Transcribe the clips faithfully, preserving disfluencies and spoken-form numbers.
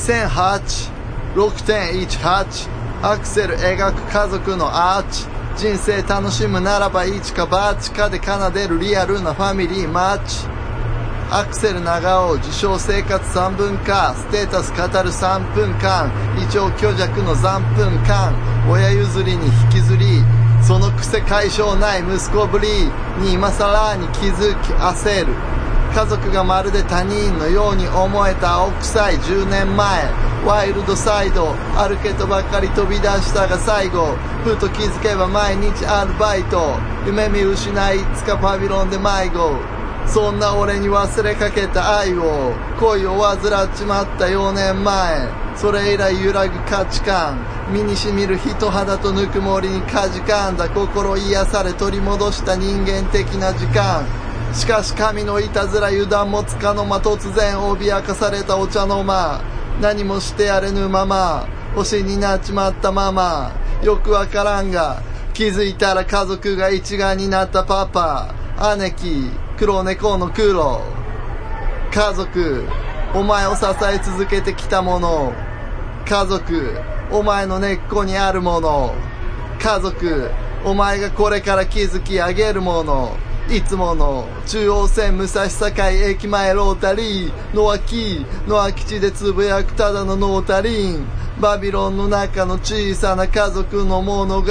せんはち ろくてんいちはち アクセル描く家族のアーチ。人生楽しむならば一か八かで奏でるリアルなファミリーマッチ。アクセル長尾自称生活三分化、ステータス語るさんぷんかん、一応虚弱の残分間、親譲りに引きずり、その癖解消ない息子ぶりに今さらに気づき焦る。家族がまるで他人のように思えた青臭いじゅうねんまえ、ワイルドサイド歩けとばかり飛び出したが最後、ふと気づけば毎日アルバイト、夢見失いいつかパビロンで迷子。そんな俺に忘れかけた愛を、恋を患っちまったよねんまえ。それ以来揺らぐ価値観、身にしみる人肌とぬくもりにかじかんだ心癒され取り戻した人間的な時間。しかし神のいたずら油断もつかの間、突然脅かされたお茶の間、何もしてやれぬまま星になっちまったまま、よくわからんが気づいたら家族が一丸になったパパ、姉貴、黒猫の黒。家族、お前を支え続けてきたもの。家族、お前の根っこにあるもの。家族、お前がこれから築き上げるもの。いつもの中央線武蔵境駅前ロータリーの脇の空き地でつぶやくただのノータリン、バビロンの中の小さな家族の物語。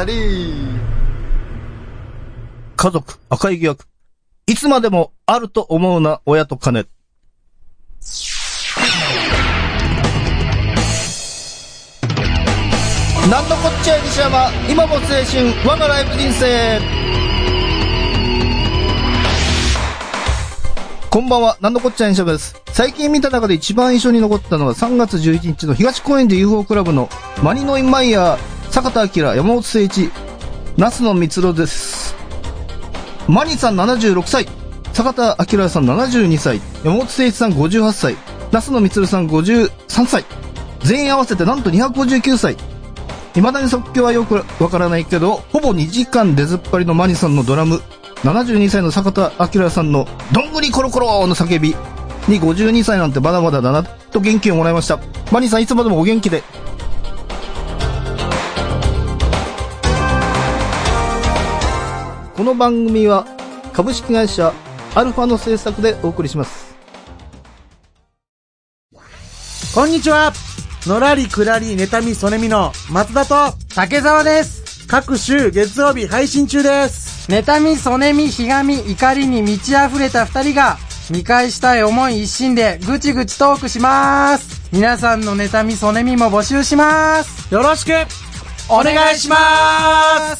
家族赤い疑惑、いつまでもあると思うな親と金。なんのこっちゃい西山、今も青春我がライブ人生。こんばんは、なんのこっちゃい西山です。最近見た中で一番印象に残ったのはさんがつじゅういちにちの東公園で ユーフォー クラブのマニノイマイヤー、坂田明、山本誠一、那須野光郎です。マニさんななじゅうろくさい、坂田明さんななじゅうにさい、山本誠一さんごじゅうはっさい、那須野光さんごじゅうさんさい、全員合わせてなんとにひゃくごじゅうきゅうさい。未だに即興はよくわからないけど、ほぼにじかん出ずっぱりのマニさんのドラム、ななじゅうにさいの坂田明さんのどんぐりコロコロの叫びにごじゅうにさいなんてまだまだだなと元気をもらいました。マニさんいつまでもお元気で。この番組は株式会社アルファの制作でお送りします。 こんにちは、のらりくらり妬みそねみの松田と竹澤です。 各週月曜日配信中です。 妬みそねみひがみ怒りに満ち溢れた二人が見返したい思い一心でぐちぐちトークします。皆さんの妬みそねみも募集します。 よろしくお願いします。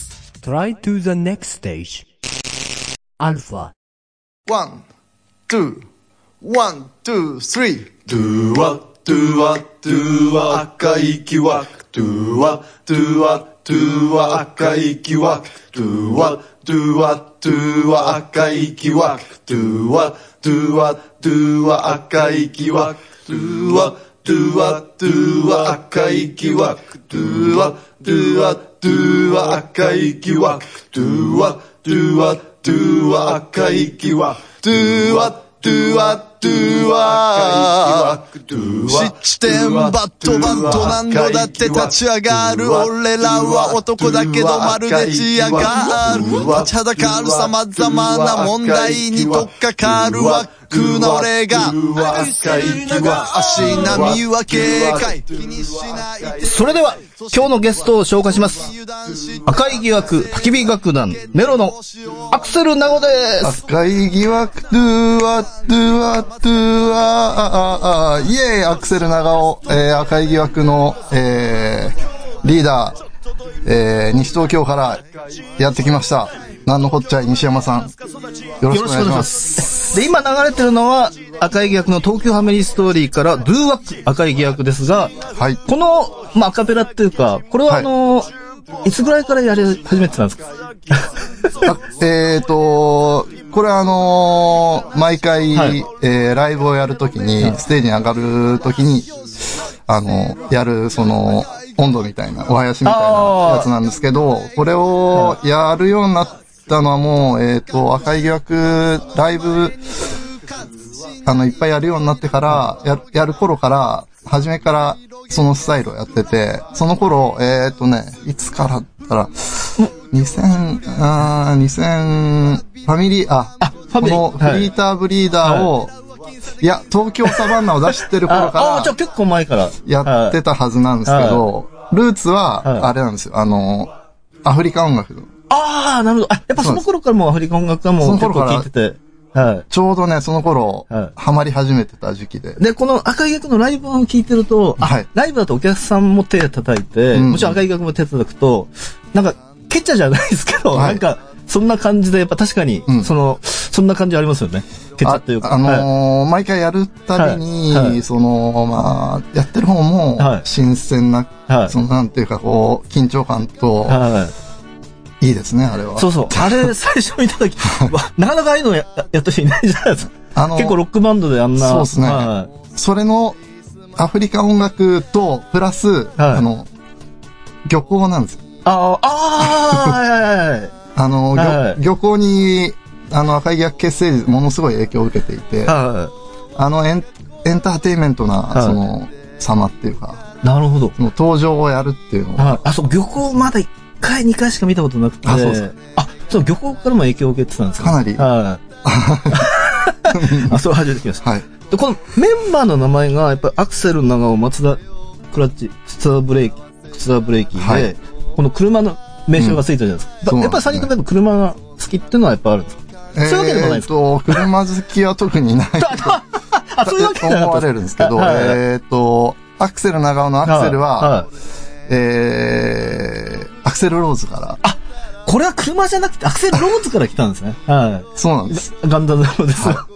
Try to the next stage アルファ。 ワン、ツー、ワン、ツー、スリー。ドゥワ、ドゥワ、ドゥワ、赤い木は、ドゥワ、ドゥワ、ドゥワ、赤い木は、ドゥワ、ドゥワ、ドゥワ、赤い木は、ドゥワ、ドゥワ、ドゥワ、赤い木は、ドゥワ、ドゥワ、ドゥワ、赤い木は、ドゥワ、ドゥワ、ドゥワ、赤い木は、ドゥワ、ドゥワ、ドゥワ、赤い木は、ドゥワ、ドゥワ、ドゥワ、七点バットバット何度だって立ち上がる。俺らは男だけどまるでチアガール。立ちはだかる様々な問題に取っかかる枠の俺が足並みは警戒気にしない。 それでは今日のゲストを紹介します。赤い疑惑焚き火楽団ネロのアクセルナゴです。 赤い疑惑ドゥワドゥワドゥワイエーイ、アクセル長尾、えー、赤い疑惑の、えー、リーダー、えー、西東京からやってきました。なんのこっちゃい西山さん、よろしくお願いします。 で、今流れてるのは赤い疑惑の東京ハメリストーリーからドゥワ赤い疑惑ですが、はい、この、まあ、アカペラっていうか、これはあの、はい、いつぐらいからやり始めてたんですか？ えーと、これはあのー、毎回、はい、えー、ライブをやるときに、ステージに上がるときに、あの、やる、その、温度みたいな、お囃子みたいなやつなんですけど、これをやるようになったのはもう、えーと、赤い疑惑、ライブ、あの、いっぱいやるようになってから、やる、やる頃から、 初めからそのスタイルをやってて、その頃、えーっとね、いつからだったら、にせん、あー、にせん、ファミリー、あ、 あファミリーこのフリーターブリーダーを、はい、いや、東京サバンナを出してる頃から、 ああ、じゃあ結構前から。 やってたはずなんですけど、ルーツは、あれなんですよ、あの、アフリカ音楽の。 ああ、なるほど。あ、やっぱその頃からもうアフリカ音楽はもう結構聴いてて。はい。 ちょうどね、その頃、はい、ハマり始めてた時期で。 で、この赤い役のライブを聴いてると、はい、ライブだとお客さんも手叩いて、うん、もちろん赤い役も手叩くと、なんか、ケチャじゃないですけど、はい、なんか、そんな感じで、やっぱ確かに、うん、その、そんな感じありますよね。ケチャというか。 あ、あのーはい、毎回やるたびに、はいはい、その、まあ、やってる方も、新鮮な、はい、その、なんていうか、こう、緊張感と、はいいいですね、あれは。 そうそう。あれ、最初見たとき、なかなかああいうのや、やった人いないじゃないですか。あの、結構ロックバンドであんな。 そうですね。はい、それの、アフリカ音楽と、プラス、はい、あの、漁港なんですよ。 ああ、ああ、はいはいはい。 あの、はい、漁港に、あの、赤い逆結成時、ものすごい影響を受けていて、はい、あのエン、エンターテインメントな、はい、その、様っていうか、 なるほど。 その登場をやるっていうのは。 あ、そう、漁港まだいっかい、にかいしか見たことなくて。 あ、そうそう。 あ、そう、漁港からも影響を受けてたんですか？ かなり。 はい。あ、そう、初めて聞きました。 はい。 で、このメンバーの名前が、やっぱりアクセル長尾、松田クラッチ、ツアーブレーキ、ツアーブレーキで、はい、この車の名称がついてるじゃないですか。うん、やっぱりさんにんとも車が好きっていうのはやっぱあるんですか？ えー、そういうわけでもないですか？えーと、車好きは特にないあ、そういうわけで思われるんですけど、はい、えっと、アクセル長尾のアクセルは、はいはい、えー、アクセルローズから。 あ、これは車じゃなくてアクセルローズから来たんですね。はい。 そうなんです。 ガンダムです、 はい。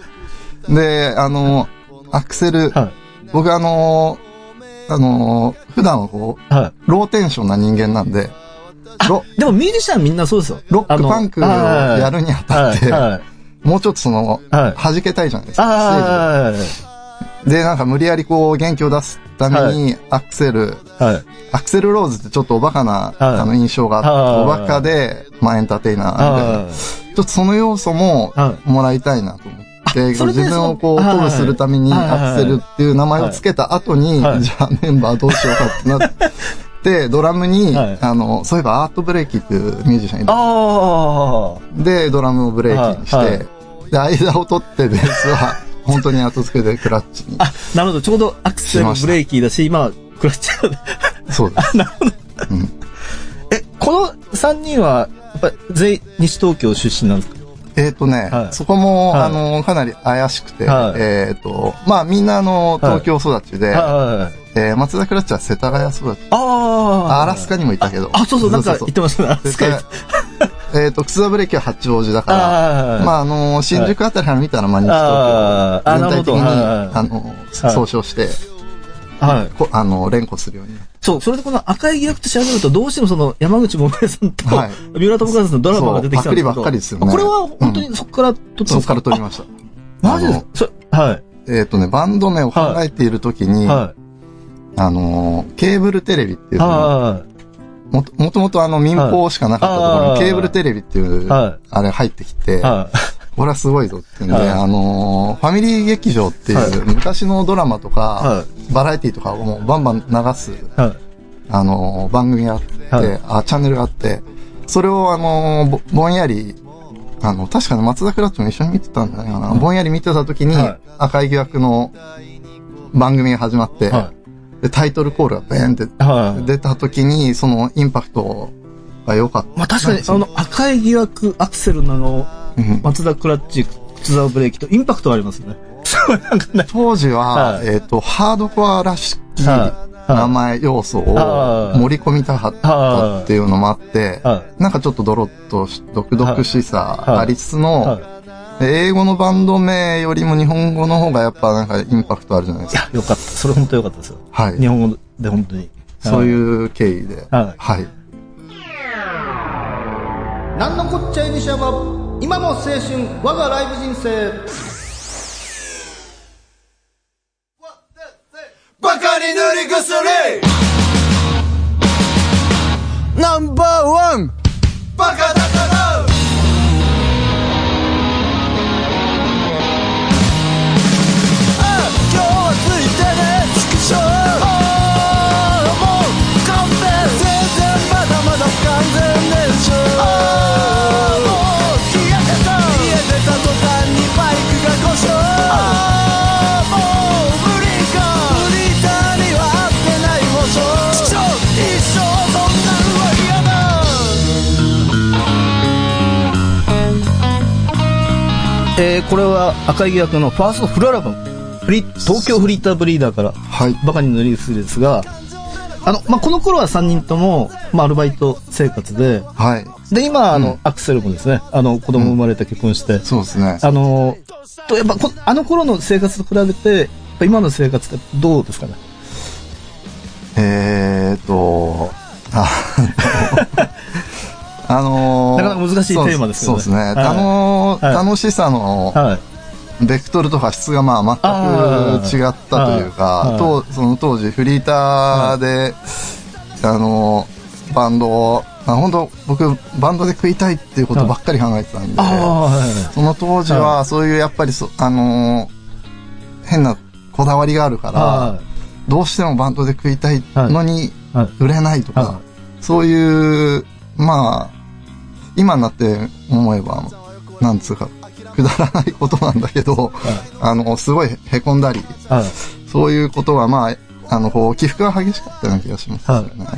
で、あの、アクセル、はい、僕あの、あの、普段はこう、はい、ローテンションな人間なんで、 あ、でもミュージシャンみんなそうですよ。 ロックパンクをやるにあたって、はいはい、もうちょっとその、はい、弾けたいじゃないですか。で、なんか無理やりこう元気を出すために、アクセル、はい、アクセルローズってちょっとおバカな、はい、あの印象があって、おバカで、まあエンターテイナーなんで、ちょっとその要素ももらいたいなと思って、自分をこう鼓舞するためにアクセルっていう名前をつけた後に、はい、じゃあメンバーどうしようかってなって、で、ドラムに、はい、あの、そういえばアートブレーキっていうミュージシャンいる。あで、ドラムをブレーキにして、はいはい、で、間を取ってベースは、本当に後付けでクラッチに。 あ、なるほど。ちょうどアクセルブレーキだし、今、クラッチ。 そうです。 あ、なるほど。うん、え、このさんにんは、やっぱり全員西東京出身なんですか？ えっ、ー、とね、はい、そこも、はい、あの、かなり怪しくて、はい、えっ、ー、と、まあみんなあの、東京育ちで、はいはい、えー、松田クラッチは世田谷育ち。ああ。アラスカにもいたけど。 あ、そうそう、なんか言ってましたね。アラスカ。 えっと、ツアーブレーキは八王子だから、まあ、あの、新宿あたりから見たら、まあ、西東京、全体的に、あの、総称して、はい。あの、連呼するように。 そう、それでこの赤い疑惑と調べると、どうしてもその、山口百恵さんと、はい、三浦友和さんのドラマが出てきたんですけど。 パクリばっかりですよね。 これは本当にそこから撮ったんですか？ そこから撮りました。 マジですか？はい。 えっとね、バンド名を考えているときに、はい、あの、ケーブルテレビっていうのもと、もともとあの民放しかなかったところにケーブルテレビっていう、あれ入ってきて、これはすごいぞっていうんで、あの、ファミリー劇場っていう昔のドラマとか、バラエティとかをもうバンバン流す、あの、番組があって、あ、チャンネルがあって、それをあの、ぼ, ぼんやり、あの、確かに松田クラッチも一緒に見てたんじゃないかな。ぼんやり見てた時に、赤い疑惑の番組が始まって、で、タイトルコールがベーンって出た時に、そのインパクトが良かった。 まあ確かに、あの、赤い疑惑、アクセルなの、松田クラッチ、ツアーブレーキとインパクトありますよね。なんかね、 当時は、はい、えっと、ハードコアらしき名前、要素を盛り込みたかったっていうのもあって、なんかちょっとドロッと独々しさありつつの、英語のバンド名よりも日本語の方がやっぱなんかインパクトあるじゃないですか。 いや、よかった。それ本当よかったですよ。はい。日本語で本当に。 そういう経緯で。はい。はい。 なんのこっちゃいにしゃば、今も青春、我がライブ人生。 バカに塗り薬ナンバーワンバカだから今日はついてねスクショえー、これは赤木役のファーストフルアルバム、フリ東京フリーターブリーダーから、はい、バカにのリリースですが、あの、まあ、この頃はさんにんとも、まあ、アルバイト生活で、はい。で、今、あの、うん、アクセルもですね、あの、子供生まれて結婚して、うん、 そうですね。 あの、と、やっぱこ、あの頃の生活と比べて、今の生活ってどうですかね？ えーと、ああのー、 なかなか難しいテーマですけどね。 そうですね。はい、あのーはい、楽しさの、はいベクトルとか質がまあ全く違ったというか、とその当時フリーターで、あのバンドを本当僕バンドで食いたいっていうことばっかり考えてたんで、その当時はそういうやっぱりそあの変なこだわりがあるからどうしてもバンドで食いたいのに売れないとか、そういうまあ今になって思えばなんつうかくだらないことなんだけど、はい、あのすごいへこんだり、はい、そういうことはまああのこう起伏が激しかったような気がしますよね。はい、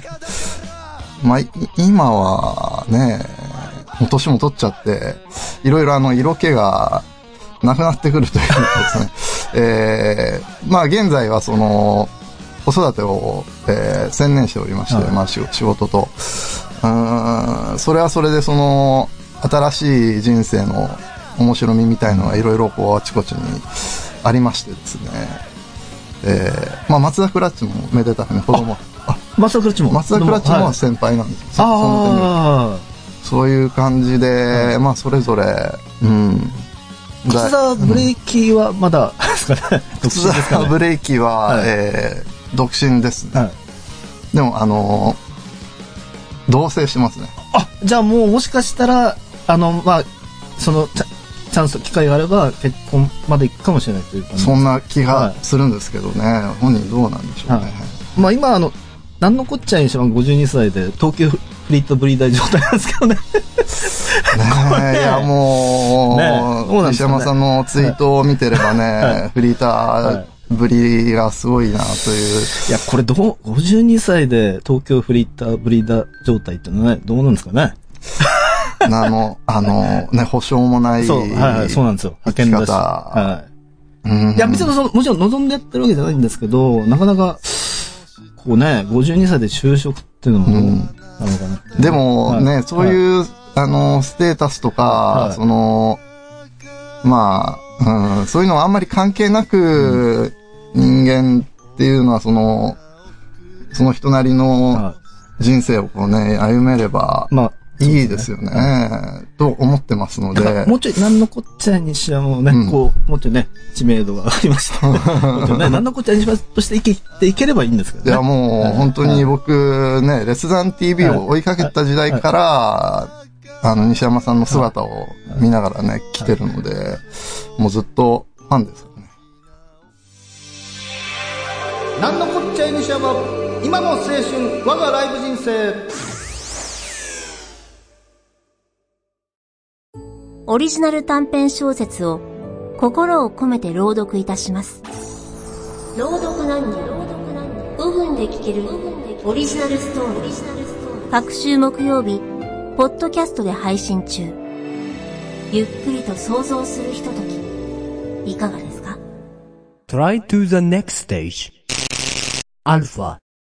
まあ今はね、もう年も取っちゃっていろいろあの色気がなくなってくるというかですね。えー、まあ現在はその子育てを、えー、専念しておりまして、はい、まあ仕事とうーんそれはそれでその新しい人生の面白みみたいのがいろいろこうあちこちにありましてですね、えー、まあ松田クラッチもめでたくね子供あ松田クラッチも松田クラッチも先輩なんですよ、はい、そ, その点でそういう感じで、はい、まあそれぞれうん靴沢ブレーキはまだですかね、 靴沢ブレーキは、はいえー、独身ですね、はい、でもあのー、同棲してますね。 あじゃあもうもしかしたらあのまあそのチャンス機会があれば結婚までいくかもしれないというか、ね、 そんな気がするんですけどね、はい、本人どうなんでしょうね、はいまあ、今あの何のこっちゃいにしてもごじゅうにさいで東京フリートブリーダー状態なんですけどねねえいやもう、ね、西山さんのツイートを見てればね、はい、フリーターぶりがすごいなという、 いやこれどうごじゅうにさいで東京フリーターブリーダー状態ってのはねどうなんですかねあの、あの、ね、保証もない。 そう、はいはい、そうなんですよ。 派遣だし。 はい。うん、いや、別にその、もちろん望んでやってるわけじゃないんですけど、なかなか、こうね、ごじゅうにさいで就職っていうのも、うん、なのかなって。 でもね、はい、そういう、はい、あの、ステータスとか、はい、その、まあ、うん、そういうのはあんまり関係なく、うん、人間っていうのは、その、その人なりの人生をこうね、歩めれば、まあ、いいですよね、ねと思ってますので。 もうちょい何のこっちゃいにしはもうね、うん、こう、もうちょいね、知名度が上がりました。もうちょいね、何のこっちゃいにしとして生きていければいいんですけどね。 いやもう、本当に僕ね、レスダン ティーブイ を追いかけた時代から、あの、西山さんの姿を見ながらね、来てるので、もうずっとファンですよね。 何のこっちゃいにしは今の青春、我がライブ人生。 オリジナル短編小説を心を込めて朗読いたします。朗読何人ごふんで聞けるオリジナルストーリー。各週木曜日、ポッドキャストで配信中。ゆっくりと想像するひととき、いかがですか？ Try to the next stage. Alpha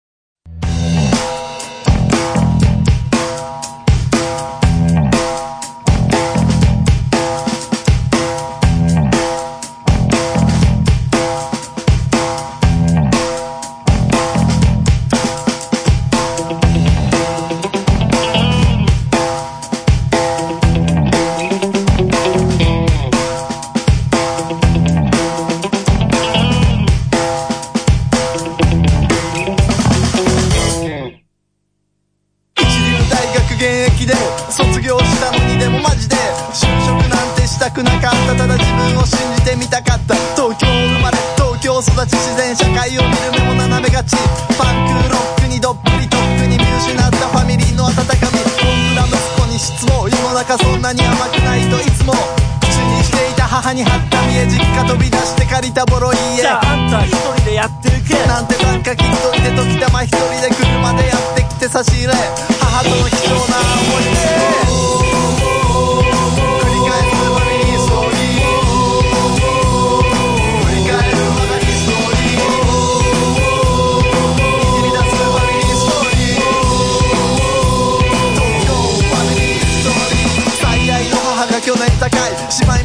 卒業したのにでもマジで就職なんてしたくなかった。ただ自分を信じてみたかった。東京生まれ東京育ち、自然社会を見る目も斜めがち。パンクロックにどっぷりとっくに見失ったファミリーの温かみ。僕ら息子に失望、世の中そんなに甘くないといつも口にしていた。母に張った見え、実家飛び出して借りたボロい家。じゃああんた一人でやってるけなんてなんかきっといて時たま一人で車でやってきて差し入れ。母との貴重な思い出繰り返すファミリーストーリー。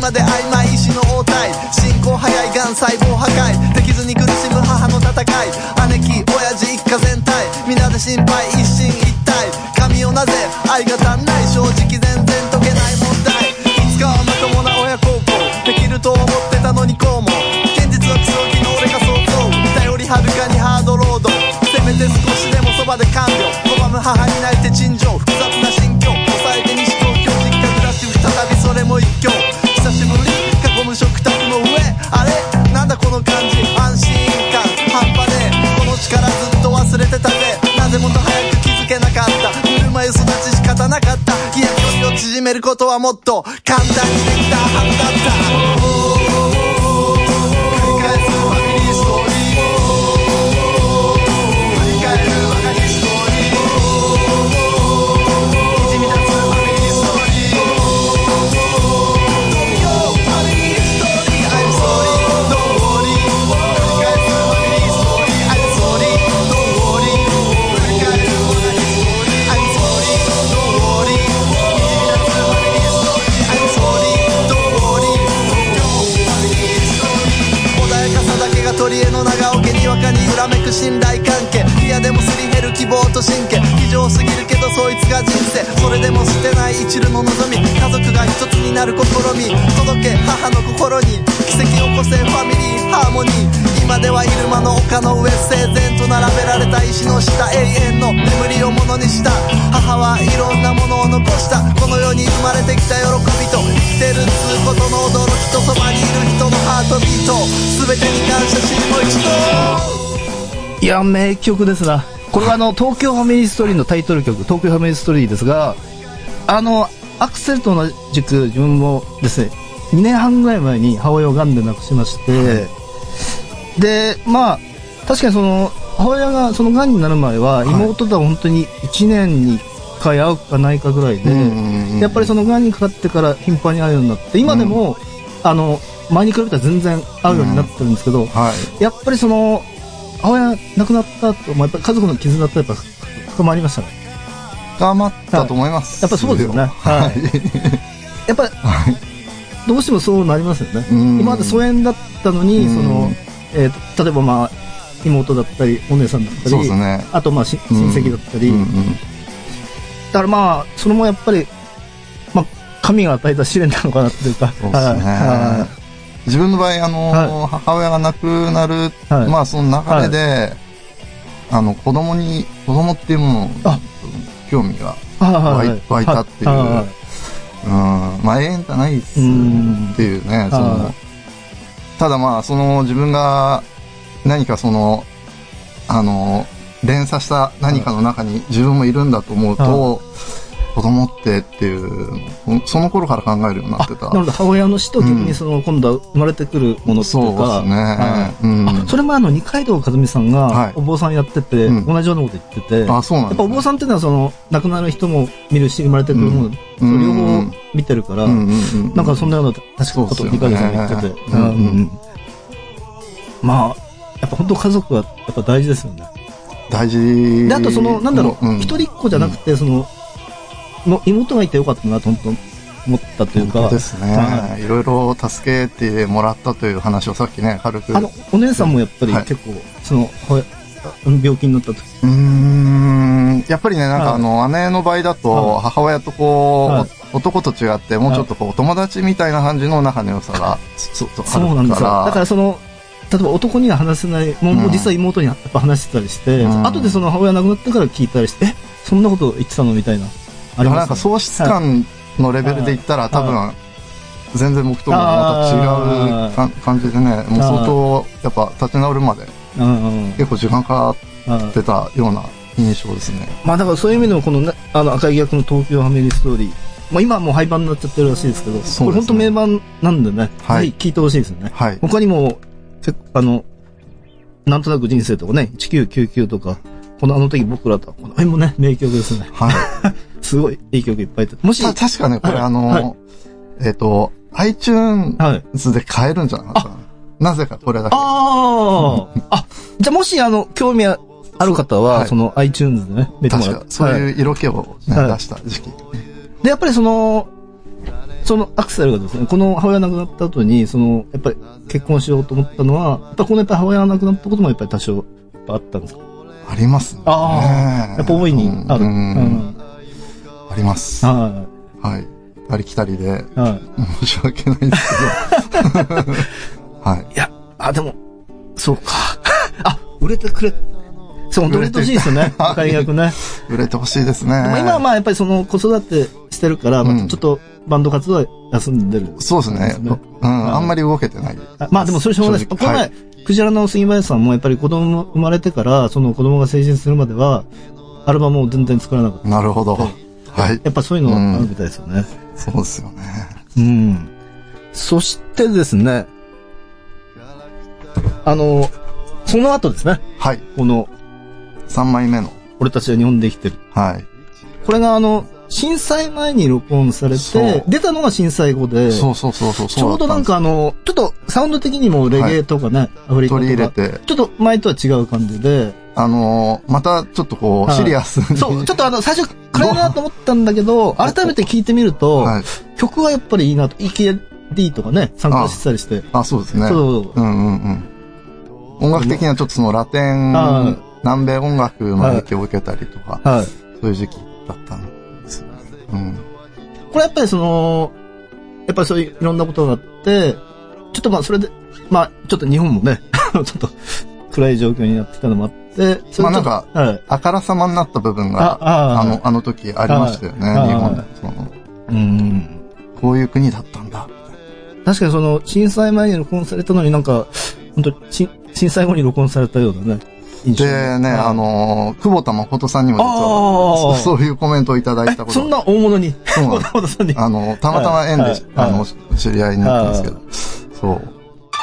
まで曖昧意志の応対進行早いがん細胞破壊できずに苦しむ母の戦い姉貴親父一家全体皆で心配一心一体神をなぜ愛が足んない正直全然解けない問題いつかはまともな親孝行できると思ってたのにこうも現実はクソ気の俺が想像見たよりはるかにハードロードせめて少しでもそばで看病拒む母に泣いて陳情複雑な心境抑えて西東京実家暮らし再びそれも一興久しぶり囲む食卓の上あれなんだこの感じ安心感半端ねえこの力ずっと忘れてたぜなぜもっと早く気づけなかったぬるま湯育ち仕方なかったいや距離を縮めることはもっと簡単にできたはずだった取り柄の長尾家にわかに揺らめく信頼関係嫌でもすり減る希望と神経非常すぎるけどそいつが人生それでも捨てない一縷の望み家族が一つになる試み届け母の心に奇跡起こせファミリーハーモニー今では入間の丘の上整然と並べられた石の下永遠の眠りをものにした母はいろんなものを残したこの世に生まれてきた喜びと生きてるっつうことの驚きとそばにいる人のハートビート全てに感謝しもう一度いや名曲ですな。これはあの東京ファミリーストーリーのタイトル曲東京ファミリーストーリーですがあのアクセルと同じく自分もですねにねんはんぐらい前に母親をがんで亡くしまして、はい、でまあ確かにその母親がそのがんになる前は妹とは本当にいちねんにいっかい会うかないかぐらいで、はい、やっぱりそのがんにかかってから頻繁に会うようになって今でも、うん、あの前に比べたら全然会うようになってるんですけど、うんはい、やっぱりその母親亡くなった後、まあ、やっぱり家族の絆ってやっぱ深まりましたね。 深まったと思います、 はい、やっぱそうですよね、はい、やっぱり、はい、どうしてもそうなりますよね。今まで疎遠だったのにその、えー、例えばまあ妹だったりお姉さんだったり、ね、あとまあ親戚だったり、うんうんうん、だからまあそれもやっぱり、まあ、神が与えた試練なのかなっていうかそうですね、はい、 自分の場合あの、はい、母親が亡くなる、はい、まあその流れで、はい、あの子供に子供っていうものに興味が湧 い,、はい、湧いたっていう、はいはい、うんまあ永遠じゃないっすっていうね、その、はい、ただまあその自分が何かそのあの連鎖した何かの中に自分もいるんだと思うと、はい、子供ってっていうその頃から考えるようになってた。 なので母親の死と逆にその、うん、今度は生まれてくるものっていうか、そうですね、はいうん、あそれもあの二階堂和美さんがお坊さんやってて、はい、同じようなこと言ってて、うん、あそうなんですね、やっぱお坊さんっていうのはその亡くなる人も見るし生まれてくるもの、うん、その両方見てるから、うんうんうん、なんかそんなような確かことを二階堂さんが言ってて、うんうん、まあやっぱ本当家族はやっぱ大事ですよね。 大事であとそのなんだろう、うん、一人っ子じゃなくてそのの妹がいてよかったなと本当思ったというかそうですね、はい、いろいろ助けてもらったという話をさっきね軽くあのお姉さんもやっぱり結構、はい、その病気になった時うーんやっぱりねなんかあの、はい、姉の場合だと母親とこう、はい、男と違ってもうちょっとこうお友達みたいな感じの仲の良さがそうなんですよ。だからその例えば男には話せないもう実は妹にやっぱ話してたりして、うん、後でその母親亡くなってから聞いたりしてえそんなこと言ってたのみたいなあります、ね、 なんか喪失感のレベルで言ったら、はい、多分全然僕ともまた違う感じでねもう相当やっぱ立ち直るまで結構時間かかってたような印象ですね。 まあだからそういう意味でもこの、ね、あの赤い役の東京ファミリーストーリー、まあ、今はもう廃盤になっちゃってるらしいですけど、ね、これ本当名盤なんでね、はい、ぜひ聞いてほしいですね、はい、他にもあのなんとなく人生とかねいちきゅうきゅうきゅうとかこのあの時僕らとこの辺もね名曲ですね、はい、すごいいい曲いっぱいもし確かねこれ、はい、あの、はい、えっ、ー、と iTunes で買えるんじゃないかな、はい、なぜかこれだけああじゃあもしあの興味ある方は そ,、はい、その iTunes でね見てもらってそういう色気を、ねはい、出した時期でやっぱりそのそそのアクセルがですね、この母親が亡くなった後に、その、やっぱり結婚しようと思ったのは、やっぱこのやっぱり母親が亡くなったこともやっぱり多少あったんですか？ ありますね。 ああ、やっぱ大いにある。 うんうん、 あります。 はい。 はい。ありきたりで、 はい、 申し訳ないんですけど。はい。 いや、あ、でも、そうか。あ、売れてくれ。そう、本当に売れてほしいですよね。最悪ね。 売れてほしいですね。 でも今はまあやっぱりその子育てしてるから、まあ、ちょっとバンド活動は休んでる、ね、 そうですね。うん、あんまり動けてない。 まあでもそれしょうがないです。この前、はい、クジラの杉林さんもやっぱり子供生まれてから、その子供が成人するまでは、アルバムを全然作らなかった。 なるほど。はい。 やっぱそういうのあるみたいですよね。うん、 そうですよね。 うん。そしてですね、あの、その後ですね。 はい。 この、 さんまいめの。 俺たちは日本で生きてる。 はい。 これがあの、震災前に録音されて、出たのが震災後で、 そうそうそうそう。 ちょうどなんかあの、ちょっとサウンド的にもレゲエとかね、はい、アフリカとか。 取り入れて。 ちょっと前とは違う感じで。 あのー、またちょっとこう、シリアスに、はい。 そう、ちょっとあの、最初暗いなと思ったんだけど、改めて聴いてみると、はい、曲はやっぱりいいなと、イーケーディー とかね、参加したりして。 あ、あそうですね。 そう。 うんうんうん。音楽的にはちょっとそのラテン、南米音楽の影響を受けたりとか、はい、そういう時期だったんですよね。うん。 これやっぱりその、やっぱりそういういろんなことがあって、ちょっとまあそれで、まあちょっと日本もね、ちょっと暗い状況になってたのもあって、 まあなんか、はい、あからさまになった部分が、あ, あの、あの時ありましたよね、日本で。そのうん。こういう国だったんだ。 確かにその震災前に録音されたのになんか、本当震災後に録音されたようだね。 でね、あのー、久保田誠さんにも実はそ、そういうコメントをいただいたこと。 そんな大物に。 そうなんです。久保田さんに。あの、たまたま縁で、はい、あの、知り合いになったんですけど。そう。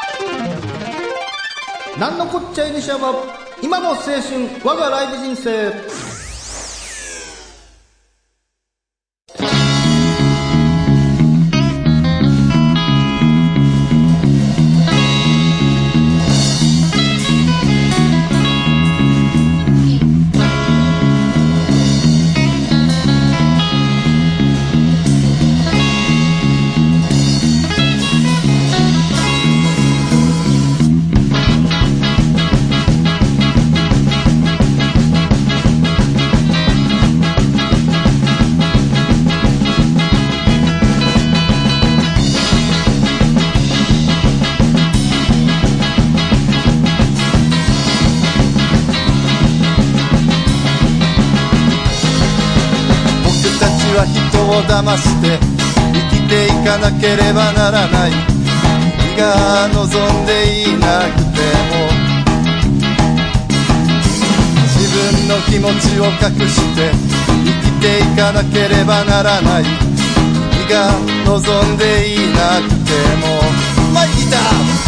なんのこっちゃいでしゃば、今の青春、我がライブ人生。 騙して生きていかなければならない君が望んでいなくても自分の気持ちを隠して生きていかなければならない君が望んでいなくてもマイギター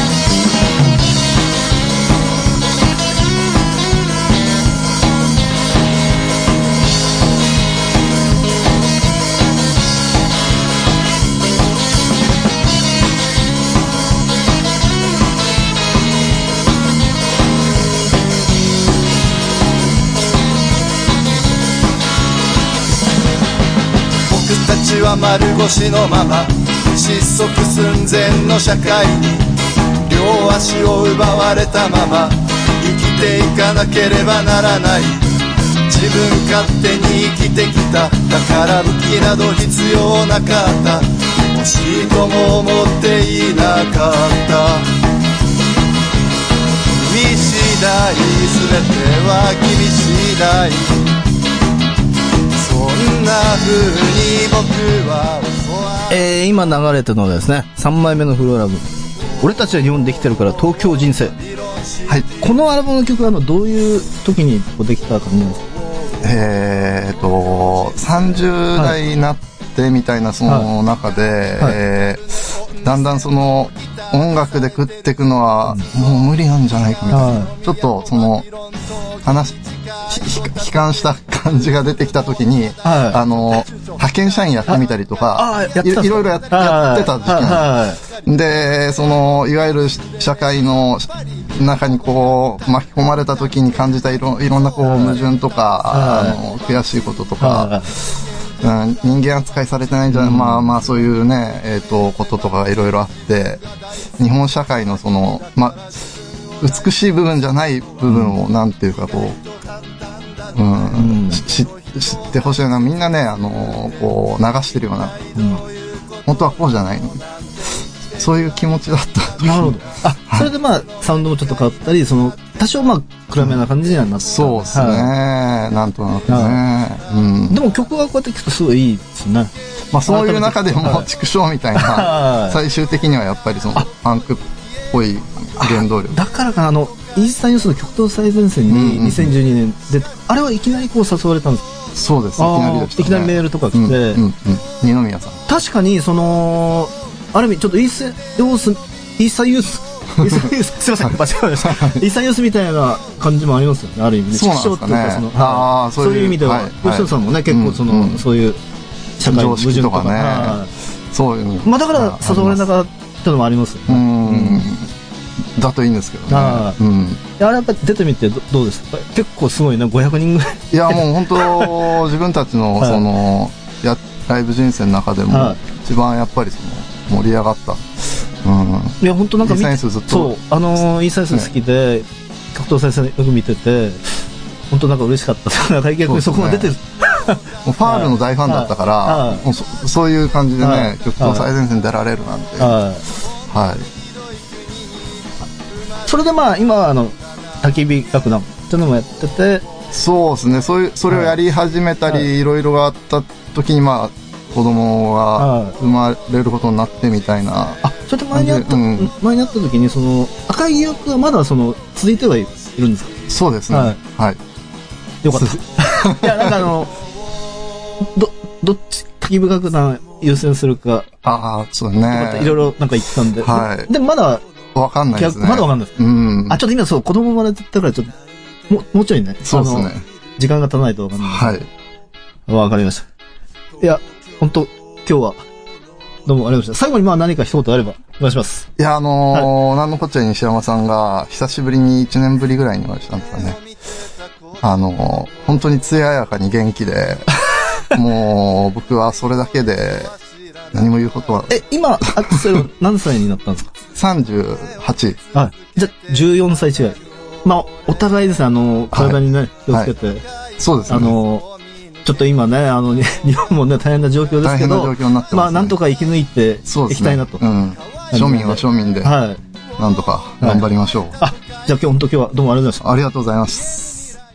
僕たちは丸腰のまま失速寸前の社会に両足を奪われたまま生きていかなければならない自分勝手に生きてきただから武器など必要なかった欲しいとも思っていなかった君次第全ては君次第そんな風に僕はえー、今流れてるのはですねさんまいめのフルアルバム俺たちは日本できてるから東京人生はいこのアルバムの曲はあのどういう時にできた感じなんですかえーとさんじゅう代になってみたいなその中で、はいはいえー、だんだんその音楽で食っていくのはもう無理なんじゃないかみたいな、はい、ちょっとその話悲観した感じが出てきた時に、はい、あの派遣社員やってみたりとか い, いろいろや, やってた時期なんです、はいはい、でそのいわゆる社会の中にこう巻き込まれた時に感じたい ろ, いろんなこう矛盾とか、はい、あの悔しいこととか、はい、 うん、人間扱いされてないんじゃない、うん、まあまあそういうね、えっと、こととかいろいろあって、日本社会のその、まあ、美しい部分じゃない部分を、なんていうかこう、うん、うん、知ってほしいな。みんなね、あのー、こう、流してるような、うん、本当はこうじゃないの。そういう気持ちだった。 なるほど。あ、はい、それでまあ、サウンドもちょっと変わったり、その、多少まあ、暗めな感じにはなった。 そうですね、はい。なんとなくね、うん。 でも曲はこうやって聞くとすごいいいですね。 まあそういう中でも、畜生みたいな、最終的にはやっぱりその、パンクっぽい原動力。 だからかな、あの、イースタンユースの極東最前線ににせんじゅうにねんで、うんうん、あれはいきなりこう誘われたんですか？ そうです、いきなりでしたね。 いきなりメールとか来て、うんうんうん、 二宮さん。 確かに、その、ある意味、ちょっとイースタンユース、イースタンユース、イースタンユース、すいません、間違えました。イースタンユースみたいな感じもありますよね、ある意味ね。 そうなんですかね。 そのあー、そういう、そういう意味では、吉野さんもね、結構その、うんうん、そういう社会の矛盾とかね。 そういう。 まあだから誘われなかったのもありますよね。 うん。だといいんですけどね。あ,、うん、 あれやっぱ出てみて ど, どうですか？結構すごいね、ごひゃくにんぐらい。いやもう本当自分たちのその、はい、やライブ人生の中でも、はい、一番やっぱりその盛り上がった。うん、 いや本当なんか見て、 イーサイスずっとそうあのー、イーサイス好きで、ね、極東先生よく見てて本当なんか嬉しかった。大逆にそこが出てる。 もうファールの大ファンだったから、もう そ, そういう感じでね、極東最前線出られるなんて、はい。はい、 それでまあ今はあの焚き火楽団っていうのもやってて、 そうですね。そういうそれをやり始めたり、はい、いろいろがあった時にまあ子供が生まれることになってみたいな。 はい、あ、それで前にあった、うん、前にあった時にその赤い疑惑はまだその続いてはいるんですか？ そうですね。はい。はい、 よかった。いやなんかあのどどっち焚き火楽団優先するか。 ああ、そうね。 いろいろなんか言ってたんで。 はい。 でまだわかんないですね。 まだわかんないです。うん。あ、ちょっと今そう子供生まれてたからちょっとももうちょいね。 そうですね。 時間が経たないとわかんない。 はい。 わかりました。いや本当今日はどうもありがとうございました。最後にまあ何か一言あればお願いします。 いやあのーはい、なんのこっちゃい西山さんが久しぶりにいちねんぶりぐらいにお会いしたんですかね。あのー、本当に艶やかに元気で、もう僕はそれだけで何も言うことは。 え、今、アクセル何歳になったんですか？ さんじゅうはち。 はい。じゃあじゅうよんさい違い。まあお互いですね、あの体にね、はい、気をつけて、はい、 そうですね。 あのちょっと今ね、あの日本もね大変な状況ですけど、 大変な状況になってますね。まあなんとか生き抜いていきたいなと。 うね、うん。庶民は庶民で、はい。なんとか頑張りましょう。はい、 あ、じゃあ今日本当今日はどうもありがとうございました。 ありがとうございます。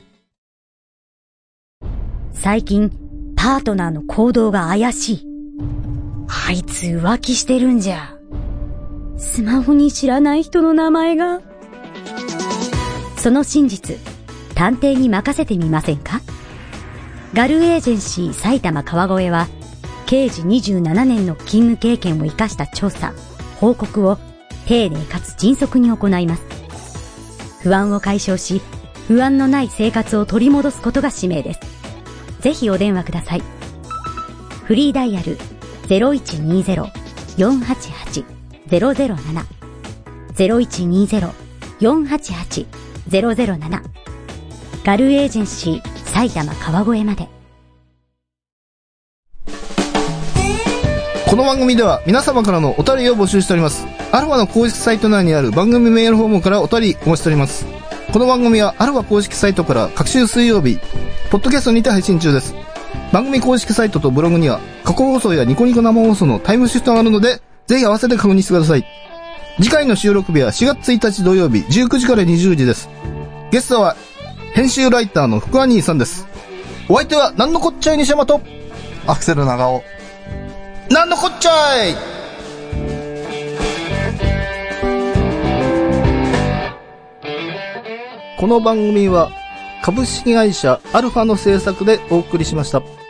最近パートナーの行動が怪しい。あいつ浮気してるんじゃ。スマホに知らない人の名前が。その真実、探偵に任せてみませんか？ガルエージェンシー埼玉川越は、刑事にじゅうななねんの勤務経験を生かした調査、報告を丁寧かつ迅速に行います。不安を解消し、不安のない生活を取り戻すことが使命です。ぜひお電話ください。フリーダイヤル ゼロいちにゼロ よんはちはち ゼロゼロなな ゼロいちにゼロ よんはちはち ゼロゼロなな ガルエージェンシー埼玉川越まで。 この番組では皆様からのお便りを募集しております。アルファの公式サイト内にある番組メールフォームからお便りお待ちしております。この番組はアルファ公式サイトから各週水曜日ポッドキャストにて配信中です。番組公式サイトとブログには過去放送やニコニコ生放送のタイムシフトがあるので、ぜひ合わせて確認してください。次回の収録日はしがつついたち土曜日じゅうくじからにじゅうじです。ゲストは編集ライターの福アニーさんです。お相手はなんのこっちゃい西山とアクセル長尾。 なんのこっちゃい。この番組は株式会社アルファの制作でお送りしました。